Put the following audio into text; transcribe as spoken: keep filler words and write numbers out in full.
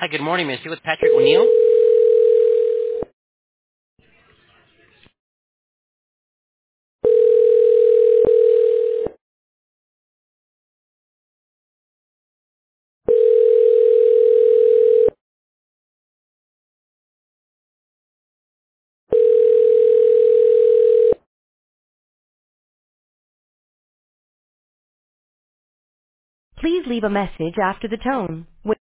Hi, good morning, Miss. You with Patrick O'Neill? Please leave a message after the tone.